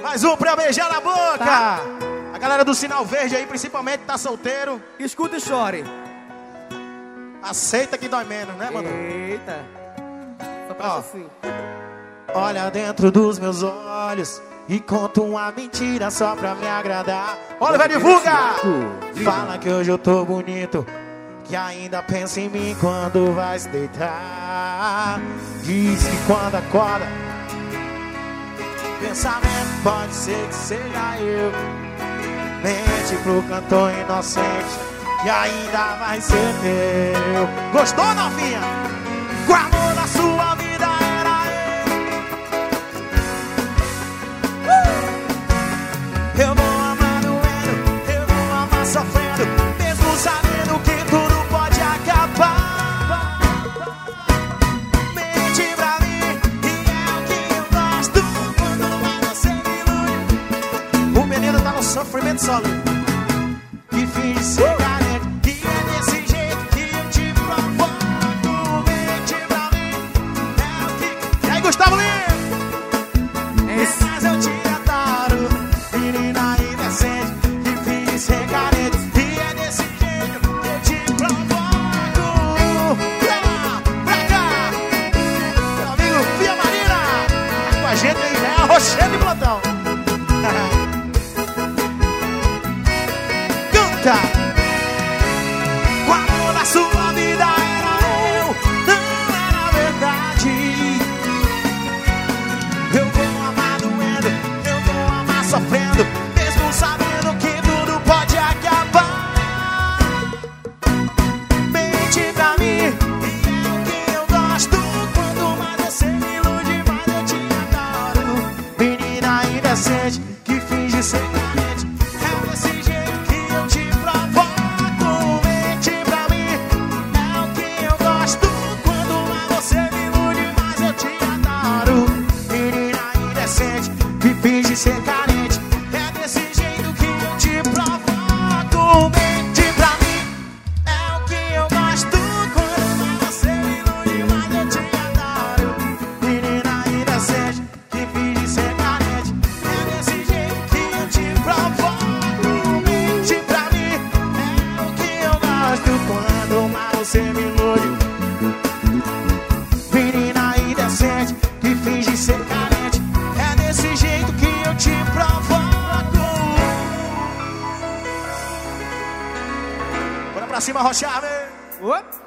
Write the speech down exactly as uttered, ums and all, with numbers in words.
Mais um pra beijar na boca. Tá. A galera do Sinal Verde aí, principalmente, tá solteiro. Escuta e chore. Aceita que dói menos, né, mano? Eita. Só pra Ó. assim. Olha dentro dos meus olhos e conta uma mentira só pra me agradar. Olha, vai divulga! Fala que hoje eu tô bonito, que ainda pensa em mim quando vai se deitar. Diz que quando acorda, pensamento pode ser que seja eu. Mente pro cantor inocente, que ainda vai ser meu. Gostou, novinha? O amor da sua vida era eu. Eu vou amar doendo, eu vou amar sofrendo, mesmo sabendo que tudo pode acabar. Mente pra mim, e é o que eu gosto, quando mais você me ilude. O menino tá no sofrimento sólido, que finge ser carente, que é desse jeito que eu te provoco. Mente pra mim, é o que... E aí, Gustavo Lima? Esse. Mas eu te adoro, menina indecente, que finge ser carente, e é desse jeito que eu te provoco. Pra lá, pra cá, meu amigo Fia Marina, tá com a gente aí, já é a Rochelle de plantão. Canta! O amor da sua vida era eu, não era verdade. Eu vou amar doendo, eu vou amar sofrendo, mesmo sabendo que tudo pode acabar. Mente pra mim, e é o que eu gosto, quanto mais você me ilude, mais eu te adoro. Menina indecente, que finge ser carente, é desse jeito que eu te provoco. Mente pra mim, é o que eu gosto, quanto mais você me ilude, mais eu te adoro. Menina indecente, que finge ser carente, é desse jeito que eu te provoco. Mente pra mim, é o que eu gosto, quanto mais você me ilude, mais eu te adoro. Menina indecente, que finge ser carente, é desse jeito que eu te provoco. Mente pra mim, é o que eu gosto, quando mais você me ilude. Menina indecente, que finge ser carente, é desse jeito que eu te provoco. Bora pra cima, Rochave. Opa.